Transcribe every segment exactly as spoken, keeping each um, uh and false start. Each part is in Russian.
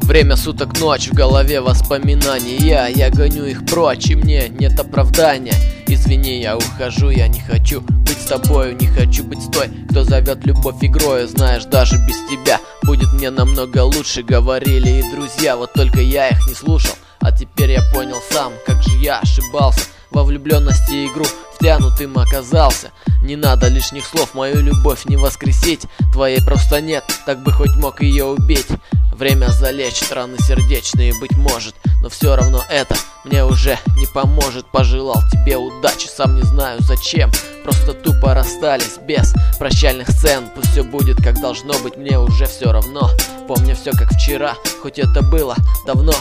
Время суток, ночь, в голове воспоминания. Я гоню их прочь, и мне нет оправдания. Извини, я ухожу, я не хочу быть с тобою, не хочу быть с той, кто зовет любовь игрою. Знаешь, даже без тебя будет мне намного лучше, говорили и друзья, вот только я их не слушал. А теперь я понял сам, как же я ошибался. Во влюбленности и игру втянутым оказался. Не надо лишних слов, мою любовь не воскресить. Твоей просто нет, так бы хоть мог ее убить. Время залечит раны сердечные, быть может, но все равно это мне уже не поможет. Пожелал тебе удачи, сам не знаю зачем. Просто тупо расстались без прощальных сцен. Пусть все будет как должно быть, мне уже все равно. Помню все как вчера, хоть это было давно.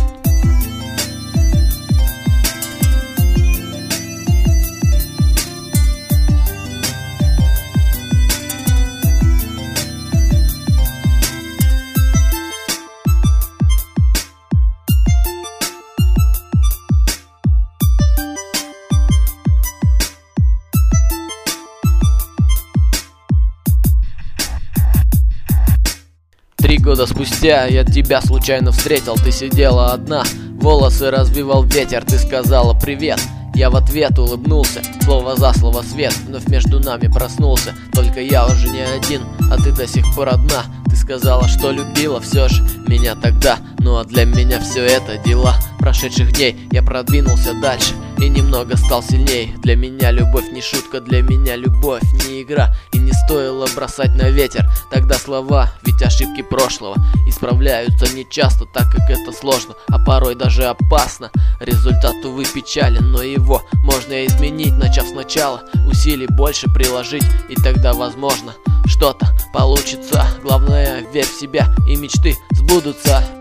Три года спустя я тебя случайно встретил. Ты сидела одна, волосы развивал ветер. Ты сказала привет, я в ответ улыбнулся. Слово за слово свет вновь между нами проснулся. Только я уже не один, а ты до сих пор одна. Ты сказала, что любила все же меня тогда. Ну а для меня все это дела прошедших дней. Я продвинулся дальше и немного стал сильней. Для меня любовь не шутка, для меня любовь не игра. И не стоило бросать на ветер тогда слова, ведь ошибки прошлого исправляются нечасто, так как это сложно, а порой даже опасно. Результат, увы, печален, но его можно изменить, начав сначала, усилий больше приложить, и тогда возможно что-то получится. Главное, верь в себя, и мечты сбудутся.